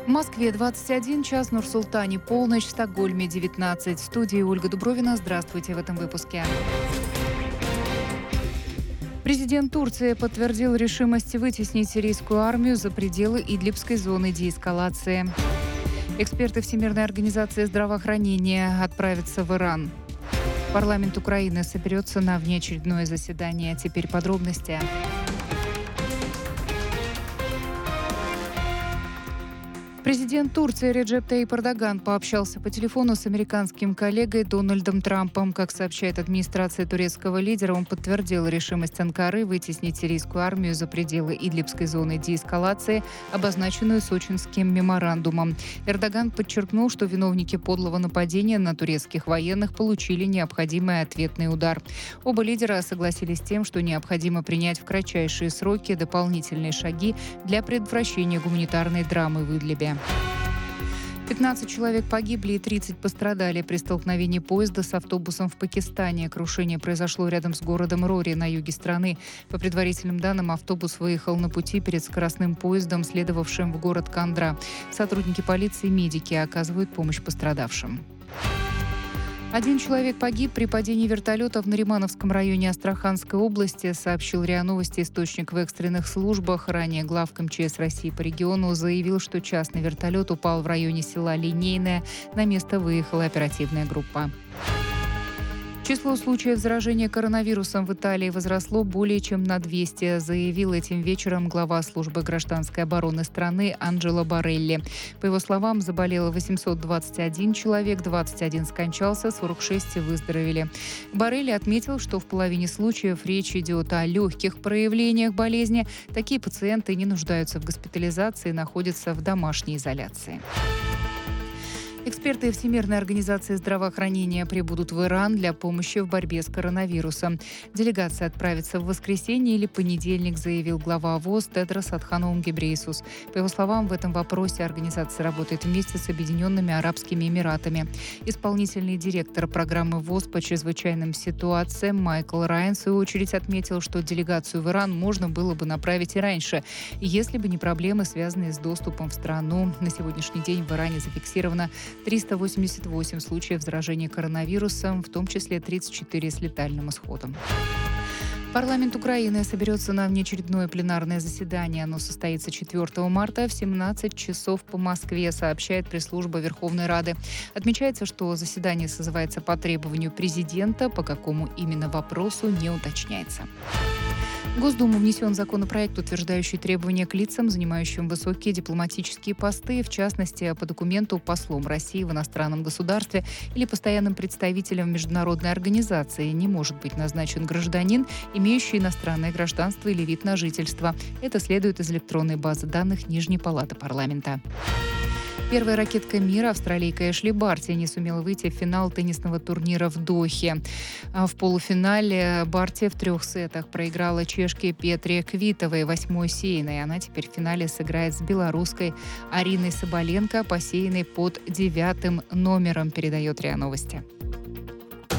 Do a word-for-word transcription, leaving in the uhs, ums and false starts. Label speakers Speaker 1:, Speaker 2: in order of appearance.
Speaker 1: В Москве двадцать один час, Нур-Султане полночь, в Стокгольме девятнадцать. В студии Ольга Дубровина. Здравствуйте в этом выпуске. Президент Турции подтвердил решимость вытеснить сирийскую армию за пределы Идлибской зоны деэскалации. Эксперты Всемирной организации здравоохранения отправятся в Иран. Парламент Украины соберется на внеочередное заседание. Теперь подробности. Президент Турции Реджеп Тайип Эрдоган пообщался по телефону с американским коллегой Дональдом Трампом. Как сообщает администрация турецкого лидера, он подтвердил решимость Анкары вытеснить сирийскую армию за пределы Идлибской зоны деэскалации, обозначенную Сочинским меморандумом. Эрдоган подчеркнул, что виновники подлого нападения на турецких военных получили необходимый ответный удар. Оба лидера согласились с тем, что необходимо принять в кратчайшие сроки дополнительные шаги для предотвращения гуманитарной драмы в Идлибе. пятнадцать человек погибли и тридцать пострадали при столкновении поезда с автобусом в Пакистане. Крушение произошло рядом с городом Рори на юге страны. По предварительным данным, автобус выехал на пути перед скоростным поездом, следовавшим в город Кандра. Сотрудники полиции и медики оказывают помощь пострадавшим. Один человек погиб при падении вертолета в Наримановском районе Астраханской области, сообщил РИА Новости источник в экстренных службах. Ранее главк эм че эс России по региону заявил, что частный вертолет упал в районе села Линейное. На место выехала оперативная группа. Число случаев заражения коронавирусом в Италии возросло более чем на двести, заявил этим вечером глава службы гражданской обороны страны Анджело Борелли. По его словам, заболело восемьсот двадцать один человек, двадцать один скончался, сорок шесть выздоровели. Борелли отметил, что в половине случаев речь идет о легких проявлениях болезни. Такие пациенты не нуждаются в госпитализации и находятся в домашней изоляции. Эксперты Всемирной организации здравоохранения прибудут в Иран для помощи в борьбе с коронавирусом. Делегация отправится в воскресенье или понедельник, заявил глава ВОЗ Тедрос Адханом Гебрейесус. По его словам, в этом вопросе организация работает вместе с Объединенными Арабскими Эмиратами. Исполнительный директор программы ВОЗ по чрезвычайным ситуациям Майкл Райан, в свою очередь, отметил, что делегацию в Иран можно было бы направить и раньше, если бы не проблемы, связанные с доступом в страну. На сегодняшний день в Иране зафиксировано триста восемьдесят восемь случаев заражения коронавирусом, в том числе тридцать четыре с летальным исходом. Парламент Украины соберется на внеочередное пленарное заседание. Оно состоится четвёртого марта в семнадцать часов по Москве, сообщает пресс-служба Верховной Рады. Отмечается, что заседание созывается по требованию президента, по какому именно вопросу не уточняется. В Госдуму внесен законопроект, утверждающий требования к лицам, занимающим высокие дипломатические посты, в частности, по документу послом России в иностранном государстве или постоянным представителем международной организации не может быть назначен гражданин, имеющий иностранное гражданство или вид на жительство. Это следует из электронной базы данных Нижней палаты парламента. Первая ракетка мира, австралийка Эшли Барти, не сумела выйти в финал теннисного турнира в Дохе. В полуфинале Барти в трех сетах проиграла чешке Петре Квитовой, восьмой сеянной. Она теперь в финале сыграет с белорусской Ариной Соболенко, посеянной под девятым номером, передает РИА Новости.